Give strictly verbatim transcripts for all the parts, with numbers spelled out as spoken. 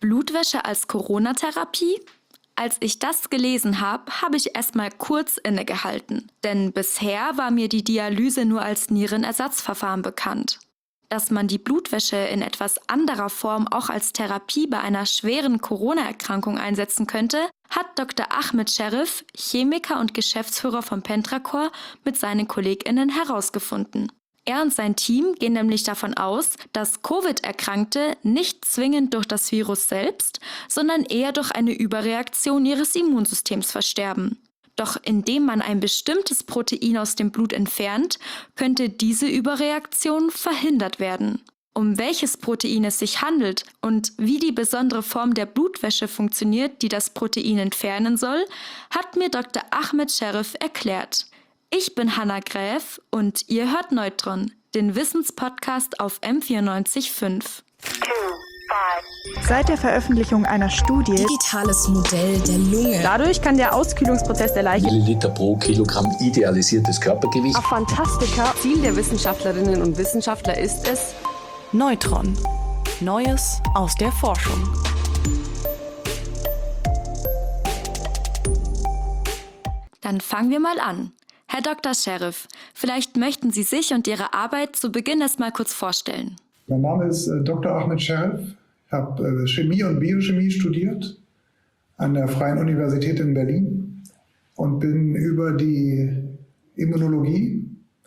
Blutwäsche als Corona-Therapie? Als ich das gelesen habe, habe ich erstmal kurz innegehalten, denn bisher war mir die Dialyse nur als Nierenersatzverfahren bekannt. Dass man die Blutwäsche in etwas anderer Form auch als Therapie bei einer schweren Corona-Erkrankung einsetzen könnte, hat Doktor Ahmed Sherif, Chemiker und Geschäftsführer von Pentracor, mit seinen KollegInnen herausgefunden. Er und sein Team gehen nämlich davon aus, dass Covid-Erkrankte nicht zwingend durch das Virus selbst, sondern eher durch eine Überreaktion ihres Immunsystems versterben. Doch indem man ein bestimmtes Protein aus dem Blut entfernt, könnte diese Überreaktion verhindert werden. Um welches Protein es sich handelt und wie die besondere Form der Blutwäsche funktioniert, die das Protein entfernen soll, hat mir Doktor Ahmed Sherif erklärt. Ich bin Hannah Gräf und ihr hört Neutron, den Wissenspodcast auf M vierundneunzig Komma fünf. Seit der Veröffentlichung einer Studie Digitales Modell der Lunge. Dadurch kann der Auskühlungsprozess der Leiche Milliliter pro Kilogramm idealisiertes Körpergewicht. auf Fantastika. Ziel der Wissenschaftlerinnen und Wissenschaftler ist es, Neutron. Neues aus der Forschung. Dann fangen wir mal an. Herr Doktor Sherif, vielleicht möchten Sie sich und Ihre Arbeit zu Beginn erst mal kurz vorstellen. Mein Name ist äh, Doktor Ahmed Sherif. Ich habe äh, Chemie und Biochemie studiert an der Freien Universität in Berlin und bin über die Immunologie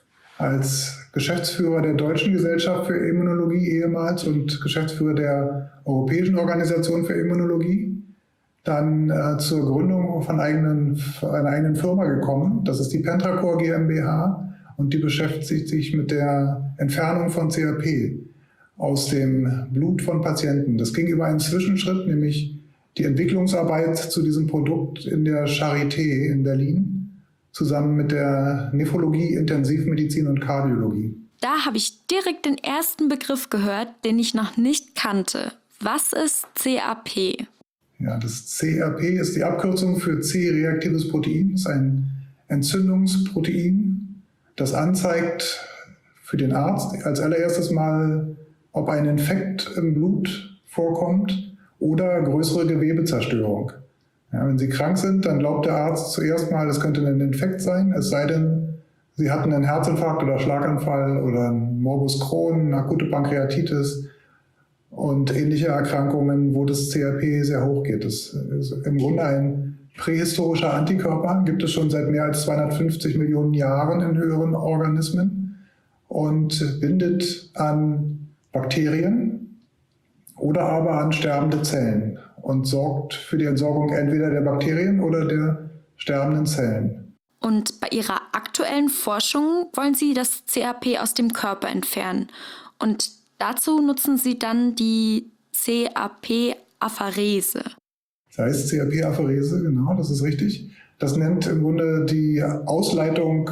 als Geschäftsführer der Deutschen Gesellschaft für Immunologie ehemals und Geschäftsführer der Europäischen Organisation für Immunologie dann äh, zur Gründung von eigenen, einer eigenen Firma gekommen. Das ist die Pentracor GmbH und die beschäftigt sich mit der Entfernung von C R P aus dem Blut von Patienten. Das ging über einen Zwischenschritt, nämlich die Entwicklungsarbeit zu diesem Produkt in der Charité in Berlin, zusammen mit der Nephrologie, Intensivmedizin und Kardiologie. Da habe ich direkt den ersten Begriff gehört, den ich noch nicht kannte. Was ist C A P? Ja, das C R P ist die Abkürzung für C-reaktives Protein. Das ist ein Entzündungsprotein, das anzeigt für den Arzt als allererstes mal, ob ein Infekt im Blut vorkommt oder größere Gewebezerstörung. Ja, wenn Sie krank sind, dann glaubt der Arzt zuerst mal, es könnte ein Infekt sein, es sei denn, Sie hatten einen Herzinfarkt oder Schlaganfall oder einen Morbus Crohn, eine akute Pankreatitis und ähnliche Erkrankungen, wo das C R P sehr hoch geht. Das ist im Grunde ein prähistorischer Antikörper, gibt es schon seit mehr als zweihundertfünfzig Millionen Jahren in höheren Organismen und bindet an Bakterien oder aber an sterbende Zellen und sorgt für die Entsorgung entweder der Bakterien oder der sterbenden Zellen. Und bei Ihrer aktuellen Forschung wollen Sie das C R P aus dem Körper entfernen. Und dazu nutzen Sie dann die C A P-Apherese. Das heißt C A P-Apherese, genau, das ist richtig. Das nennt im Grunde die Ausleitung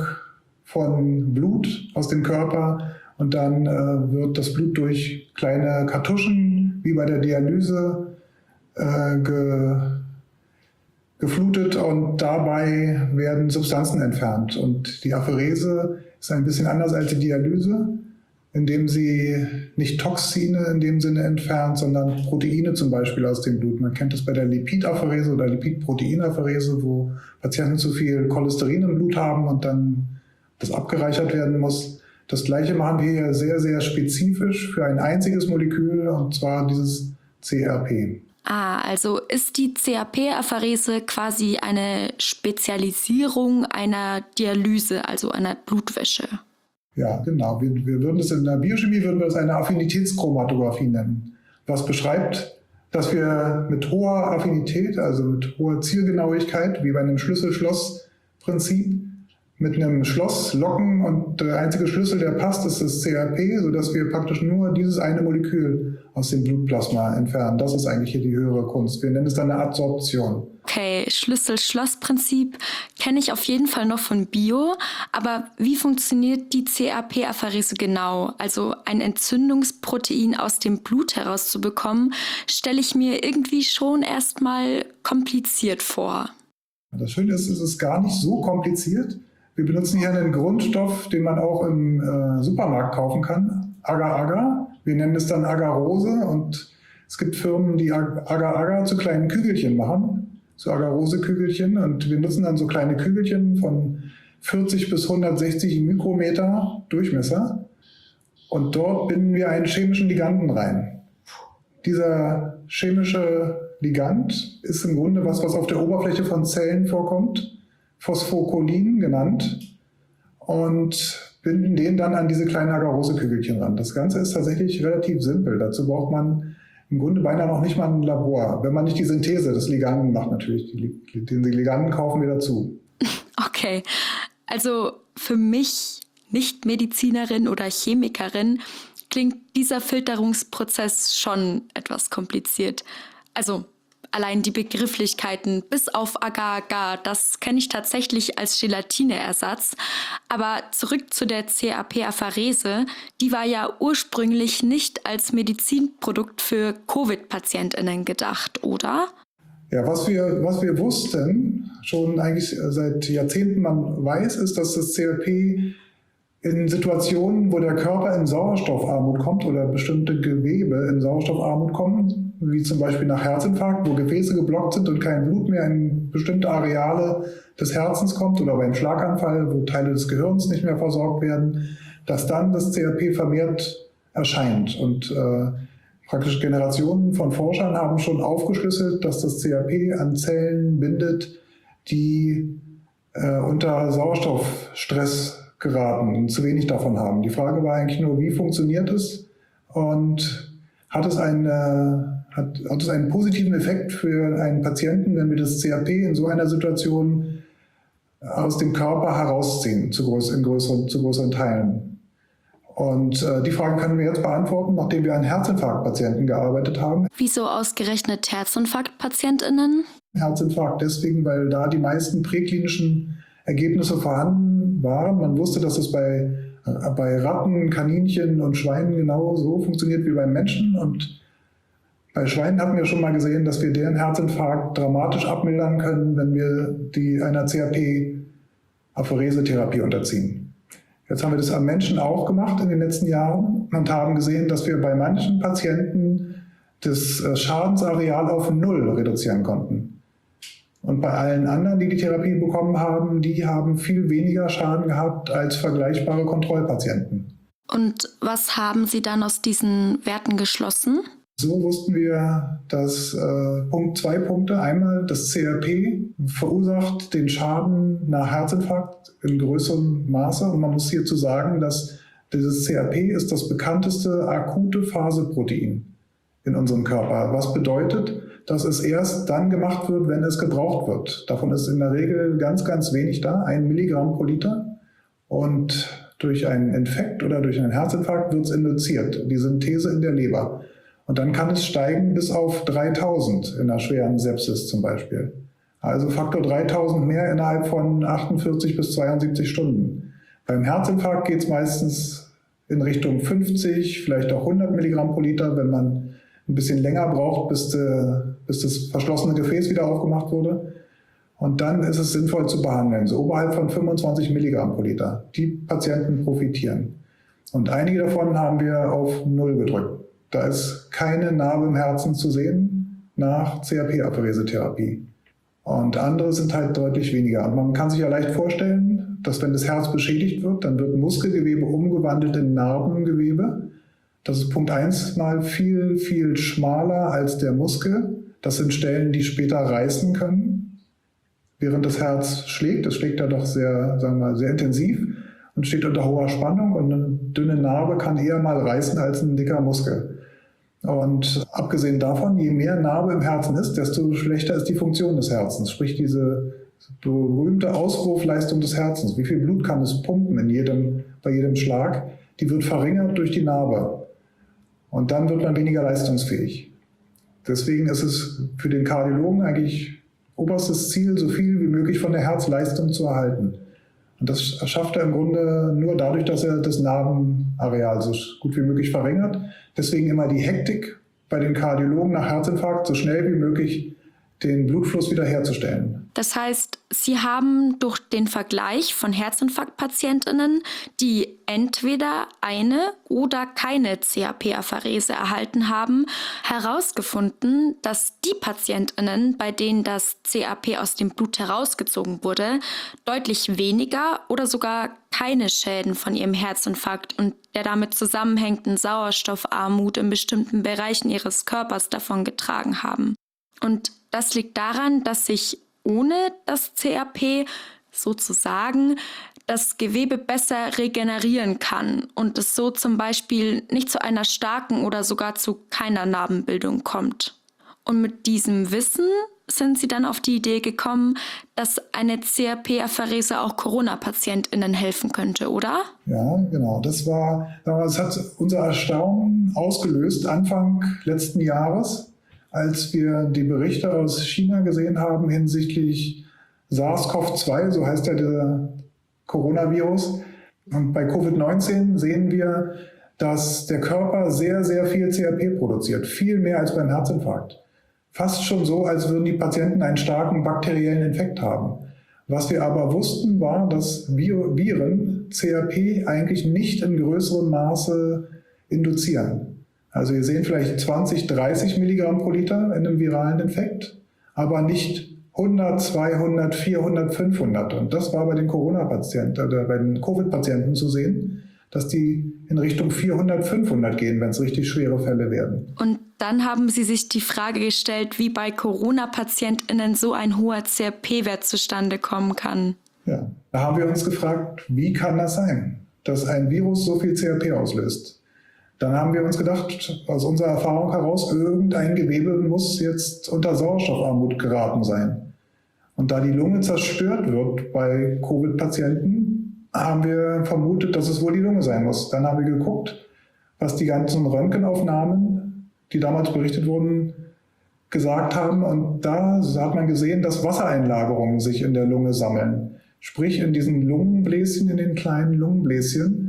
von Blut aus dem Körper und dann äh, wird das Blut durch kleine Kartuschen, wie bei der Dialyse, äh, ge, geflutet und dabei werden Substanzen entfernt. Und die Apherese ist ein bisschen anders als die Dialyse, indem sie nicht Toxine in dem Sinne entfernt, sondern Proteine zum Beispiel aus dem Blut. Man kennt das bei der Lipidapherese oder Lipidproteinapherese, wo Patienten zu viel Cholesterin im Blut haben und dann das abgereichert werden muss. Das Gleiche machen wir hier sehr, sehr spezifisch für ein einziges Molekül, und zwar dieses C R P. Ah, also ist die C A P-Apherese quasi eine Spezialisierung einer Dialyse, also einer Blutwäsche? Ja, genau. Wir, wir würden es in der Biochemie würden wir es eine Affinitätschromatographie nennen, was beschreibt, dass wir mit hoher Affinität, also mit hoher Zielgenauigkeit, wie bei einem Schlüssel-Schloss-Prinzip, mit einem Schloss locken und der einzige Schlüssel, der passt, ist das C R P, sodass wir praktisch nur dieses eine Molekül aus dem Blutplasma entfernen. Das ist eigentlich hier die höhere Kunst. Wir nennen es dann eine Adsorption. Okay, Schlüssel-Schloss-Prinzip kenne ich auf jeden Fall noch von Bio, aber wie funktioniert die C A P-Apherese genau? Also ein Entzündungsprotein aus dem Blut herauszubekommen, stelle ich mir irgendwie schon erstmal kompliziert vor. Das Schöne ist, es ist gar nicht so kompliziert. Wir benutzen hier einen Grundstoff, den man auch im äh, Supermarkt kaufen kann, Agar-Agar. Wir nennen es dann Agarose und Es gibt Firmen, die Agar-Agar zu kleinen Kügelchen machen, zu Agarose-Kügelchen. Und wir nutzen dann so kleine Kügelchen von vierzig bis hundertsechzig Mikrometer Durchmesser. Und dort binden wir einen chemischen Liganden rein. Dieser chemische Ligand ist im Grunde was, was auf der Oberfläche von Zellen vorkommt, Phosphokolin genannt, und binden den dann an diese kleinen Agarose-Kügelchen ran. Das Ganze ist tatsächlich relativ simpel. Dazu braucht man im Grunde beinahe noch nicht mal ein Labor, wenn man nicht die Synthese des Liganden macht natürlich. Den Liganden kaufen wir dazu. Okay, also für mich, Nicht-Medizinerin oder Chemikerin, klingt dieser Filterungsprozess schon etwas kompliziert. Also allein die Begrifflichkeiten bis auf Agar-Agar, das kenne ich tatsächlich als Gelatineersatz. Aber zurück zu der C A P-Apherese, die war ja ursprünglich nicht als Medizinprodukt für Covid-PatientInnen gedacht, oder? Ja, was wir, was wir wussten, schon eigentlich seit Jahrzehnten man weiß, ist, dass das C A P in Situationen, wo der Körper in Sauerstoffarmut kommt oder bestimmte Gewebe in Sauerstoffarmut kommen, wie zum Beispiel nach Herzinfarkt, wo Gefäße geblockt sind und kein Blut mehr in bestimmte Areale des Herzens kommt, oder beim Schlaganfall, wo Teile des Gehirns nicht mehr versorgt werden, dass dann das C A P vermehrt erscheint. Und äh, praktisch Generationen von Forschern haben schon aufgeschlüsselt, dass das C A P an Zellen bindet, die äh, unter Sauerstoffstress geraten und zu wenig davon haben. Die Frage war eigentlich nur, wie funktioniert es und hat es, eine, hat, hat es einen positiven Effekt für einen Patienten, wenn wir das C A P in so einer Situation aus dem Körper herausziehen, zu, groß, in größeren, zu größeren Teilen. Und äh, die Frage können wir jetzt beantworten, nachdem wir an Herzinfarktpatienten gearbeitet haben. Wieso ausgerechnet HerzinfarktpatientInnen? Herzinfarkt deswegen, weil da die meisten präklinischen Ergebnisse vorhanden waren. Man wusste, dass es bei, bei Ratten, Kaninchen und Schweinen genau so funktioniert wie beim Menschen. Und bei Schweinen hatten wir schon mal gesehen, dass wir deren Herzinfarkt dramatisch abmildern können, wenn wir die einer C A P-Apherese-Therapie unterziehen. Jetzt haben wir das am Menschen auch gemacht in den letzten Jahren und haben gesehen, dass wir bei manchen Patienten das Schadensareal auf Null reduzieren konnten. Und bei allen anderen, die die Therapie bekommen haben, die haben viel weniger Schaden gehabt als vergleichbare Kontrollpatienten. Und was haben Sie dann aus diesen Werten geschlossen? So wussten wir, dass äh, Punkt, zwei Punkte. Einmal, das C A P verursacht den Schaden nach Herzinfarkt in größerem Maße. Und man muss hierzu sagen, dass dieses C A P ist das bekannteste akute Phaseprotein in unserem Körper. Was bedeutet, dass es erst dann gemacht wird, wenn es gebraucht wird. Davon ist in der Regel ganz, ganz wenig da, ein Milligramm pro Liter. Und durch einen Infekt oder durch einen Herzinfarkt wird es induziert, die Synthese in der Leber. Und dann kann es steigen bis auf dreitausend in einer schweren Sepsis zum Beispiel. Also Faktor dreitausend mehr innerhalb von achtundvierzig bis zweiundsiebzig Stunden. Beim Herzinfarkt geht es meistens in Richtung fünfzig, vielleicht auch hundert Milligramm pro Liter, wenn man ein bisschen länger braucht, bis, de, bis das verschlossene Gefäß wieder aufgemacht wurde. Und dann ist es sinnvoll zu behandeln, so oberhalb von fünfundzwanzig Milligramm pro Liter. Die Patienten profitieren. Und einige davon haben wir auf Null gedrückt. Da ist keine Narbe im Herzen zu sehen nach C A P-Apherese-Therapie. Und andere sind halt deutlich weniger. Und man kann sich ja leicht vorstellen, dass wenn das Herz beschädigt wird, dann wird Muskelgewebe umgewandelt in Narbengewebe. Das ist Punkt eins mal viel, viel schmaler als der Muskel. Das sind Stellen, die später reißen können, während das Herz schlägt. Es schlägt ja doch sehr, sagen wir mal, sehr intensiv und steht unter hoher Spannung. Und eine dünne Narbe kann eher mal reißen als ein dicker Muskel. Und abgesehen davon, je mehr Narbe im Herzen ist, desto schlechter ist die Funktion des Herzens. Sprich, diese berühmte Auswurfleistung des Herzens. Wie viel Blut kann es pumpen in jedem, bei jedem Schlag? Die wird verringert durch die Narbe. Und dann wird man weniger leistungsfähig. Deswegen ist es für den Kardiologen eigentlich oberstes Ziel, so viel wie möglich von der Herzleistung zu erhalten. Und das schafft er im Grunde nur dadurch, dass er das Narbenareal so gut wie möglich verringert. Deswegen immer die Hektik bei den Kardiologen nach Herzinfarkt, so schnell wie möglich den Blutfluss wiederherzustellen. Das heißt, Sie haben durch den Vergleich von Herzinfarktpatientinnen, die entweder eine oder keine C A P-Apherese erhalten haben, herausgefunden, dass die Patientinnen, bei denen das C A P aus dem Blut herausgezogen wurde, deutlich weniger oder sogar keine Schäden von ihrem Herzinfarkt und der damit zusammenhängenden Sauerstoffarmut in bestimmten Bereichen ihres Körpers davongetragen haben. Und das liegt daran, dass sich ohne das C A P sozusagen das Gewebe besser regenerieren kann und es so zum Beispiel nicht zu einer starken oder sogar zu keiner Narbenbildung kommt. Und mit diesem Wissen sind Sie dann auf die Idee gekommen, dass eine C A P-Apherese auch Corona-PatientInnen helfen könnte, oder? Ja, genau. Das war, das hat unser Erstaunen ausgelöst Anfang letzten Jahres, als wir die Berichte aus China gesehen haben hinsichtlich SARS-CoV zwei, so heißt ja der Coronavirus. Und bei Covid neunzehn sehen wir, dass der Körper sehr, sehr viel C A P produziert, viel mehr als beim Herzinfarkt. Fast schon so, als würden die Patienten einen starken bakteriellen Infekt haben. Was wir aber wussten, war, dass Viren C A P eigentlich nicht in größerem Maße induzieren. Also wir sehen vielleicht zwanzig, dreißig Milligramm pro Liter in einem viralen Infekt, aber nicht hundert, zweihundert, vierhundert, fünfhundert. Und das war bei den Corona-Patienten oder bei den Covid-Patienten zu sehen, dass die in Richtung vierhundert, fünfhundert gehen, wenn es richtig schwere Fälle werden. Und dann haben Sie sich die Frage gestellt, wie bei Corona-PatientInnen so ein hoher C A P-Wert zustande kommen kann. Ja, da haben wir uns gefragt, wie kann das sein, dass ein Virus so viel C A P auslöst? Dann haben wir uns gedacht, aus unserer Erfahrung heraus, irgendein Gewebe muss jetzt unter Sauerstoffarmut geraten sein. Und da die Lunge zerstört wird bei Covid-Patienten, haben wir vermutet, dass es wohl die Lunge sein muss. Dann haben wir geguckt, was die ganzen Röntgenaufnahmen, die damals berichtet wurden, gesagt haben. Und da hat man gesehen, dass Wassereinlagerungen sich in der Lunge sammeln. Sprich, in diesen Lungenbläschen, in den kleinen Lungenbläschen,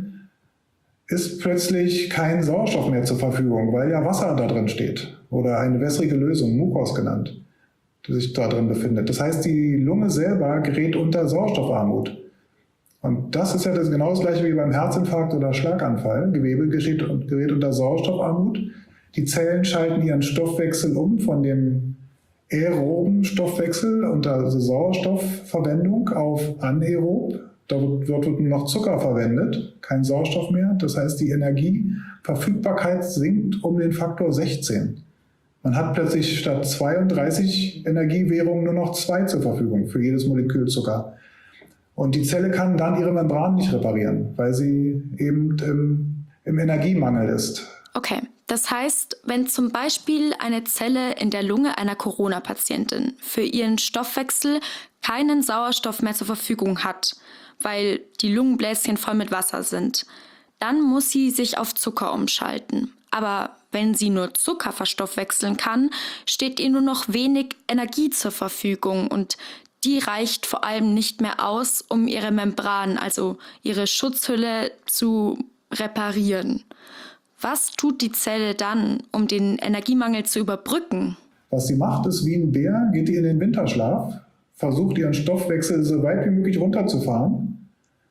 ist plötzlich kein Sauerstoff mehr zur Verfügung, weil ja Wasser da drin steht oder eine wässrige Lösung, Mucos genannt, die sich da drin befindet. Das heißt, die Lunge selber gerät unter Sauerstoffarmut. Und das ist ja das genau das Gleiche wie beim Herzinfarkt oder Schlaganfall. Gewebe gerät, gerät unter Sauerstoffarmut. Die Zellen schalten ihren Stoffwechsel um von dem aeroben Stoffwechsel unter Sauerstoffverwendung auf anaerob. Dort wird nur noch Zucker verwendet, kein Sauerstoff mehr. Das heißt, die Energieverfügbarkeit sinkt um den Faktor sechzehn. Man hat plötzlich statt zweiunddreißig Energiewährungen nur noch zwei zur Verfügung für jedes Molekül Zucker. Und die Zelle kann dann ihre Membran nicht reparieren, weil sie eben im, im Energiemangel ist. Okay, das heißt, wenn zum Beispiel eine Zelle in der Lunge einer Corona-Patientin für ihren Stoffwechsel keinen Sauerstoff mehr zur Verfügung hat, weil die Lungenbläschen voll mit Wasser sind, dann muss sie sich auf Zucker umschalten. Aber wenn sie nur Zucker verstoffwechseln kann, steht ihr nur noch wenig Energie zur Verfügung und die reicht vor allem nicht mehr aus, um ihre Membran, also ihre Schutzhülle, zu reparieren. Was tut die Zelle dann, um den Energiemangel zu überbrücken? Was sie macht, ist wie ein Bär, geht die in den Winterschlaf, versucht ihren Stoffwechsel so weit wie möglich runterzufahren,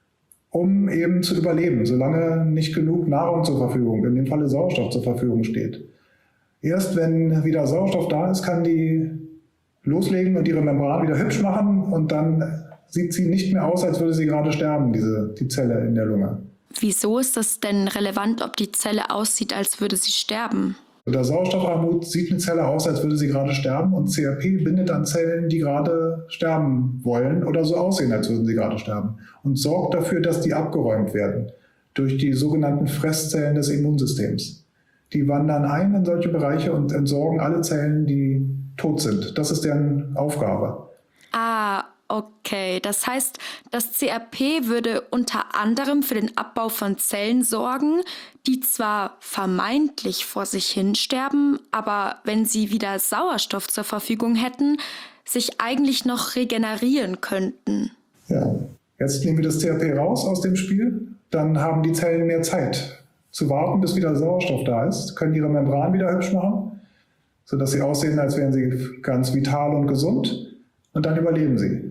um eben zu überleben, solange nicht genug Nahrung zur Verfügung, in dem Falle Sauerstoff zur Verfügung steht. Erst wenn wieder Sauerstoff da ist, kann die loslegen und ihre Membran wieder hübsch machen und dann sieht sie nicht mehr aus, als würde sie gerade sterben, diese, die Zelle in der Lunge. Wieso ist das denn relevant, ob die Zelle aussieht, als würde sie sterben? Unter Sauerstoffarmut sieht eine Zelle aus, als würde sie gerade sterben und C A P bindet an Zellen, die gerade sterben wollen oder so aussehen, als würden sie gerade sterben und sorgt dafür, dass die abgeräumt werden durch die sogenannten Fresszellen des Immunsystems. Die wandern ein in solche Bereiche und entsorgen alle Zellen, die tot sind. Das ist deren Aufgabe. Ah, okay. Das heißt, das C A P würde unter anderem für den Abbau von Zellen sorgen, die zwar vermeintlich vor sich hin sterben, aber wenn sie wieder Sauerstoff zur Verfügung hätten, sich eigentlich noch regenerieren könnten. Ja, jetzt nehmen wir das C A P raus aus dem Spiel, dann haben die Zellen mehr Zeit zu warten, bis wieder Sauerstoff da ist, können ihre Membran wieder hübsch machen sodass sie aussehen, als wären sie ganz vital und gesund, und dann überleben sie.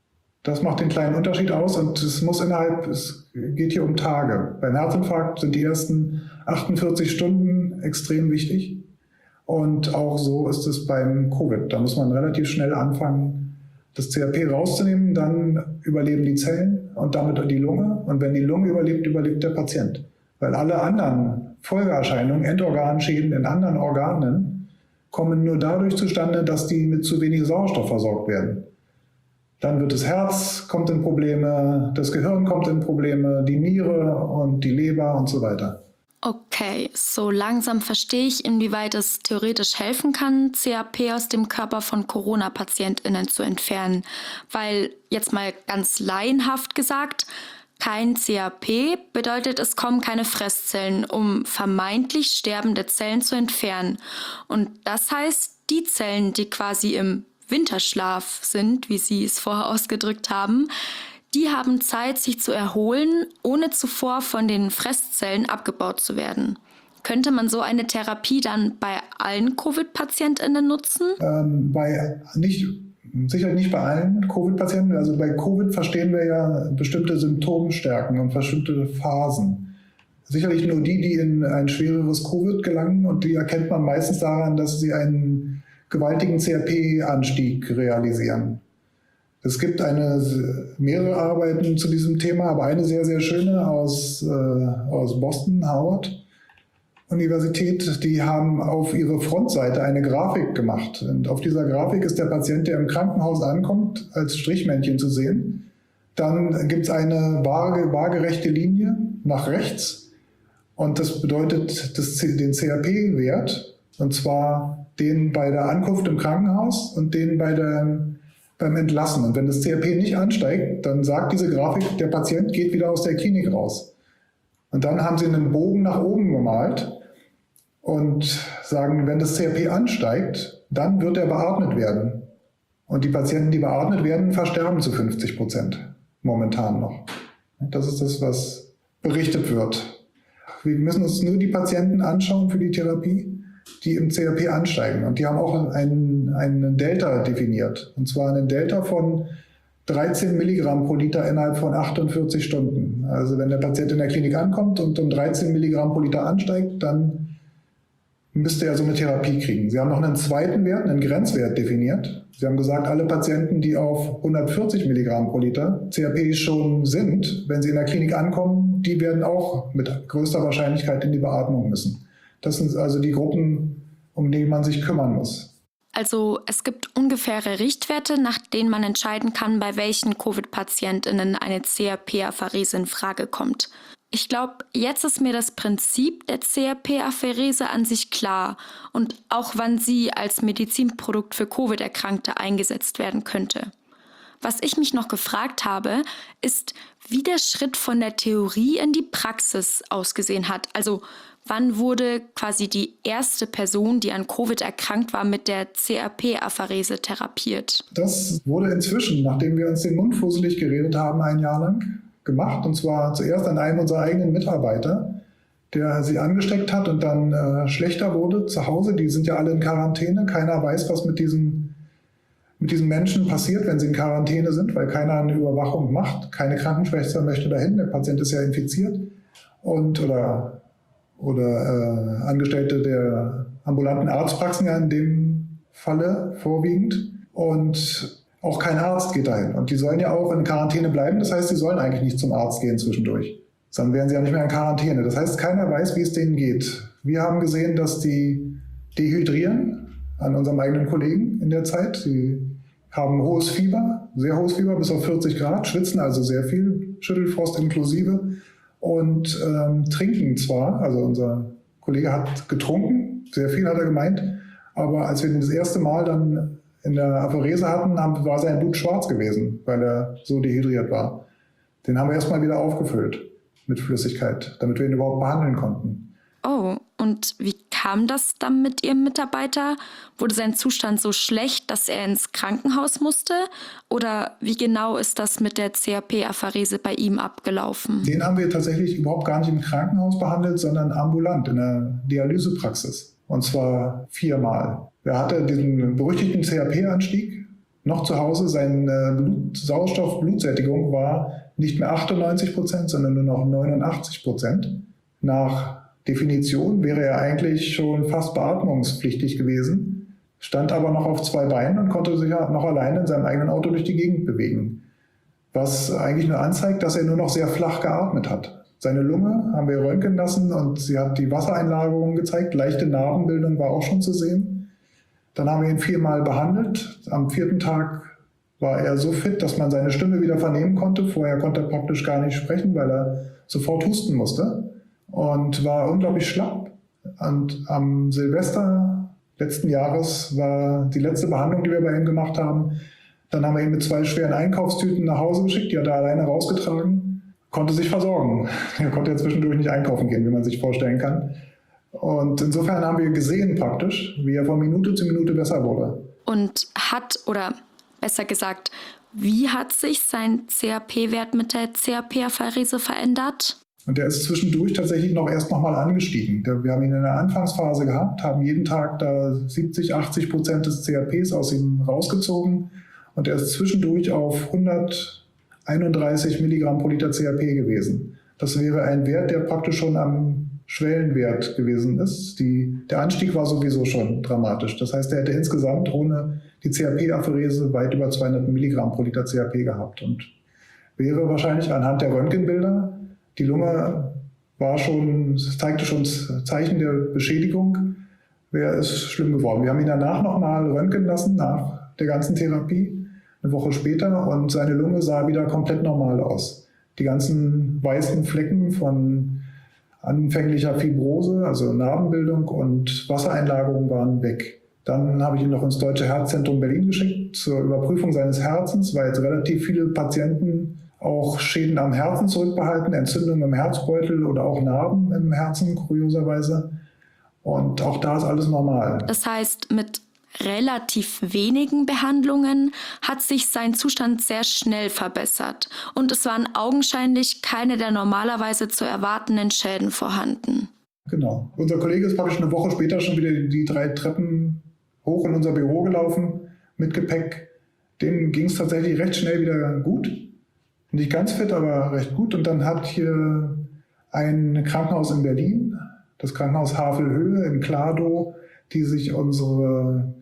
Das macht den kleinen Unterschied aus, und es muss innerhalb, es geht hier um Tage. Beim Herzinfarkt sind die ersten achtundvierzig Stunden extrem wichtig, und auch so ist es beim Covid. Da muss man relativ schnell anfangen, das C R P rauszunehmen, dann überleben die Zellen und damit die Lunge, und wenn die Lunge überlebt, überlebt der Patient. Weil alle anderen Folgeerscheinungen, Endorganschäden in anderen Organen, kommen nur dadurch zustande, dass die mit zu wenig Sauerstoff versorgt werden. Dann wird das Herz kommt in Probleme, das Gehirn kommt in Probleme, die Niere und die Leber und so weiter. Okay, so langsam verstehe ich, inwieweit es theoretisch helfen kann, C R P aus dem Körper von Corona-PatientInnen zu entfernen. Weil, jetzt mal ganz laienhaft gesagt, kein C R P bedeutet, es kommen keine Fresszellen, um vermeintlich sterbende Zellen zu entfernen. Und das heißt, die Zellen, die quasi im Winterschlaf sind, wie Sie es vorher ausgedrückt haben, die haben Zeit, sich zu erholen, ohne zuvor von den Fresszellen abgebaut zu werden. Könnte man so eine Therapie dann bei allen Covid-PatientInnen nutzen? Ähm, bei nicht, sicher nicht bei allen Covid-Patienten. Also bei Covid verstehen wir ja bestimmte Symptomstärken und bestimmte Phasen. Sicherlich nur die, die in ein schwereres Covid gelangen, und die erkennt man meistens daran, dass sie einen gewaltigen C R P-Anstieg realisieren. Es gibt eine, mehrere Arbeiten zu diesem Thema, aber eine sehr, sehr schöne aus, äh, aus Boston, Howard Universität. Die haben auf ihre Frontseite eine Grafik gemacht. Und auf dieser Grafik ist der Patient, der im Krankenhaus ankommt, als Strichmännchen zu sehen. Dann gibt es eine waage, waagerechte Linie nach rechts. Und das bedeutet das, den C R P-Wert, und zwar den bei der Ankunft im Krankenhaus und den bei der beim Entlassen. Und wenn das C R P nicht ansteigt, dann sagt diese Grafik, der Patient geht wieder aus der Klinik raus. Und dann haben sie einen Bogen nach oben gemalt und sagen, wenn das C R P ansteigt, dann wird er beatmet werden. Und die Patienten, die beatmet werden, versterben zu fünfzig Prozent momentan noch. Das ist das, was berichtet wird. Wir müssen uns nur die Patienten anschauen für die Therapie, die im C R P ansteigen. Und die haben auch einen, einen Delta definiert. Und zwar einen Delta von dreizehn Milligramm pro Liter innerhalb von achtundvierzig Stunden. Also wenn der Patient in der Klinik ankommt und um dreizehn Milligramm pro Liter ansteigt, dann müsste er so eine Therapie kriegen. Sie haben noch einen zweiten Wert, einen Grenzwert definiert. Sie haben gesagt, alle Patienten, die auf hundertvierzig Milligramm pro Liter C R P schon sind, wenn sie in der Klinik ankommen, die werden auch mit größter Wahrscheinlichkeit in die Beatmung müssen. Das sind also die Gruppen, um die man sich kümmern muss. Also es gibt ungefähre Richtwerte, nach denen man entscheiden kann, bei welchen Covid-PatientInnen eine C R P-Apherese in Frage kommt. Ich glaube, jetzt ist mir das Prinzip der C R P-Apherese an sich klar und auch wann sie als Medizinprodukt für Covid-Erkrankte eingesetzt werden könnte. Was ich mich noch gefragt habe, ist, wie der Schritt von der Theorie in die Praxis ausgesehen hat. Also wann wurde quasi die erste Person, die an Covid erkrankt war, mit der C R P-Apherese therapiert? Das wurde inzwischen, nachdem wir uns den Mund fusselig geredet haben, ein Jahr lang gemacht. Und zwar zuerst an einem unserer eigenen Mitarbeiter, der sie angesteckt hat und dann äh, schlechter wurde zu Hause. Die sind ja alle in Quarantäne. Keiner weiß, was mit diesen, mit diesen Menschen passiert, wenn sie in Quarantäne sind, weil keiner eine Überwachung macht. Keine Krankenschwester möchte dahin. Der Patient ist ja infiziert. Und, oder oder äh, Angestellte der ambulanten Arztpraxen ja in dem Falle vorwiegend. Und auch kein Arzt geht dahin. Und die sollen ja auch in Quarantäne bleiben. Das heißt, sie sollen eigentlich nicht zum Arzt gehen zwischendurch. Dann wären sie ja nicht mehr in Quarantäne. Das heißt, keiner weiß, wie es denen geht. Wir haben gesehen, dass die dehydrieren an unserem eigenen Kollegen in der Zeit. Sie haben hohes Fieber, sehr hohes Fieber, bis auf vierzig Grad, schwitzen also sehr viel, Schüttelfrost inklusive. Und ähm, trinken zwar, also unser Kollege hat getrunken, sehr viel hat er gemeint, aber als wir ihn das erste Mal dann in der Apherese hatten, haben, war sein Blut schwarz gewesen, weil er so dehydriert war. Den haben wir erstmal wieder aufgefüllt mit Flüssigkeit, damit wir ihn überhaupt behandeln konnten. Oh, und wie kam das dann mit Ihrem Mitarbeiter? Wurde sein Zustand so schlecht, dass er ins Krankenhaus musste? Oder wie genau ist das mit der C R P-Apherese bei ihm abgelaufen? Den haben wir tatsächlich überhaupt gar nicht im Krankenhaus behandelt, sondern ambulant in der Dialysepraxis. Und zwar viermal. Er hatte diesen berüchtigten C H P-Anstieg noch zu Hause. Seine Blut- Sauerstoff-Blutsättigung war nicht mehr achtundneunzig Prozent, sondern nur noch neunundachtzig Prozent. Nach Definition wäre er eigentlich schon fast beatmungspflichtig gewesen, stand aber noch auf zwei Beinen und konnte sich noch alleine in seinem eigenen Auto durch die Gegend bewegen. Was eigentlich nur anzeigt, dass er nur noch sehr flach geatmet hat. Seine Lunge haben wir röntgen lassen und sie hat die Wassereinlagerung gezeigt. Leichte Narbenbildung war auch schon zu sehen. Dann haben wir ihn viermal behandelt. Am vierten Tag war er so fit, dass man seine Stimme wieder vernehmen konnte. Vorher konnte er praktisch gar nicht sprechen, weil er sofort husten musste und war unglaublich schlapp. Und am Silvester letzten Jahres war die letzte Behandlung, die wir bei ihm gemacht haben. Dann haben wir ihn mit zwei schweren Einkaufstüten nach Hause geschickt, die hat er alleine rausgetragen, konnte sich versorgen. Er konnte ja zwischendurch nicht einkaufen gehen, wie man sich vorstellen kann. Und insofern haben wir gesehen praktisch, wie er von Minute zu Minute besser wurde. Und hat, oder besser gesagt, wie hat sich sein C H P-Wert mit der C H P-Apherese verändert? Und der ist zwischendurch tatsächlich noch erst nochmal angestiegen. Wir haben ihn in der Anfangsphase gehabt, haben jeden Tag da siebzig, achtzig Prozent des C H Ps aus ihm rausgezogen. Und er ist zwischendurch auf hunderteinunddreißig Milligramm pro Liter C H P gewesen. Das wäre ein Wert, der praktisch schon am Schwellenwert gewesen ist. Die, der Anstieg war sowieso schon dramatisch. Das heißt, er hätte insgesamt ohne die C H P-Apherese weit über zweihundert Milligramm pro Liter C H P gehabt und wäre wahrscheinlich anhand der Röntgenbilder, die Lunge war schon, zeigte schon Zeichen der Beschädigung, wäre es schlimm geworden. Wir haben ihn danach nochmal röntgen lassen, nach der ganzen Therapie, eine Woche später, und seine Lunge sah wieder komplett normal aus. Die ganzen weißen Flecken von anfänglicher Fibrose, also Narbenbildung und Wassereinlagerung waren weg. Dann habe ich ihn noch ins Deutsche Herzzentrum Berlin geschickt zur Überprüfung seines Herzens, weil jetzt relativ viele Patienten auch Schäden am Herzen zurückbehalten, Entzündungen im Herzbeutel oder auch Narben im Herzen, kurioserweise. Und auch da ist alles normal. Das heißt, mit relativ wenigen Behandlungen hat sich sein Zustand sehr schnell verbessert und es waren augenscheinlich keine der normalerweise zu erwartenden Schäden vorhanden. Genau. Unser Kollege ist praktisch eine Woche später schon wieder die drei Treppen hoch in unser Büro gelaufen mit Gepäck. Dem ging es tatsächlich recht schnell wieder gut. Nicht ganz fit, aber recht gut. Und dann hat hier ein Krankenhaus in Berlin, das Krankenhaus Havelhöhe in Kladow, die sich unsere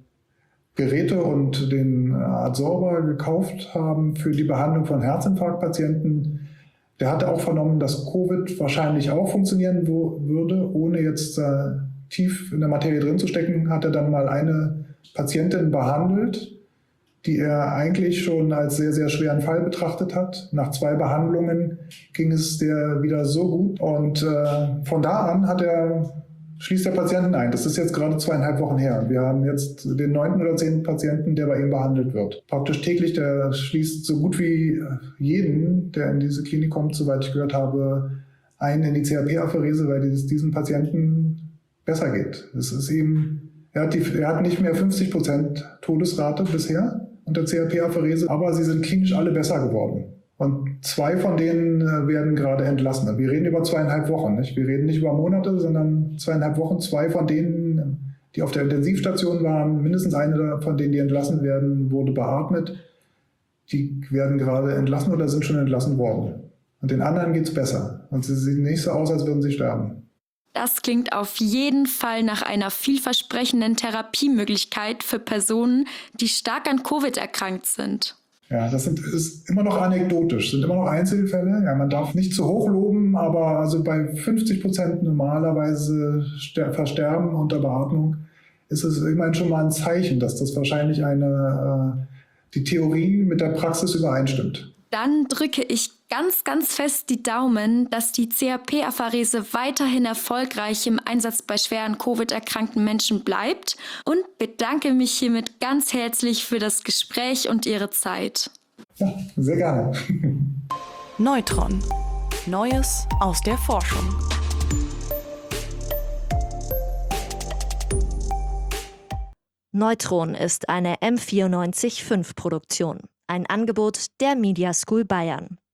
Geräte und den Adsorber gekauft haben für die Behandlung von Herzinfarktpatienten. Der hatte auch vernommen, dass Covid wahrscheinlich auch funktionieren würde, ohne jetzt äh, tief in der Materie drin zu stecken, hat er dann mal eine Patientin behandelt, die er eigentlich schon als sehr, sehr schweren Fall betrachtet hat. Nach zwei Behandlungen ging es der wieder so gut und äh, von da an hat er, schließt der Patienten ein. Das ist jetzt gerade zweieinhalb Wochen her. Wir haben jetzt den neunten oder zehnten Patienten, der bei ihm behandelt wird. Praktisch täglich, der schließt so gut wie jeden, der in diese Klinik kommt, soweit ich gehört habe, ein in die C H P-Apherese, weil es diesem Patienten besser geht. Es ist eben, er hat, die, er hat nicht mehr fünfzig Prozent Todesrate bisher unter C H P-Apherese, aber sie sind klinisch alle besser geworden. Und zwei von denen werden gerade entlassen. Wir reden über zweieinhalb Wochen. Nicht? Wir reden nicht über Monate, sondern zweieinhalb Wochen. Zwei von denen, die auf der Intensivstation waren, mindestens eine von denen, die entlassen werden, wurde beatmet. Die werden gerade entlassen oder sind schon entlassen worden. Und den anderen geht es besser. Und sie sehen nicht so aus, als würden sie sterben. Das klingt auf jeden Fall nach einer vielversprechenden Therapiemöglichkeit für Personen, die stark an Covid erkrankt sind. Ja, das sind, ist immer noch anekdotisch, sind immer noch Einzelfälle. Ja, man darf nicht zu hoch loben, aber also bei fünfzig Prozent normalerweise ster- versterben unter Beatmung ist es immerhin schon mal ein Zeichen, dass das wahrscheinlich eine, äh, die Theorie mit der Praxis übereinstimmt. Dann drücke ich ganz, ganz fest die Daumen, dass die C H P-Apherese weiterhin erfolgreich im Einsatz bei schweren Covid-erkrankten Menschen bleibt und bedanke mich hiermit ganz herzlich für das Gespräch und Ihre Zeit. Ja, sehr gerne. Neutron. Neues aus der Forschung. Neutron ist eine M vierundneunzig Komma fünf Produktion. Ein Angebot der Media School Bayern.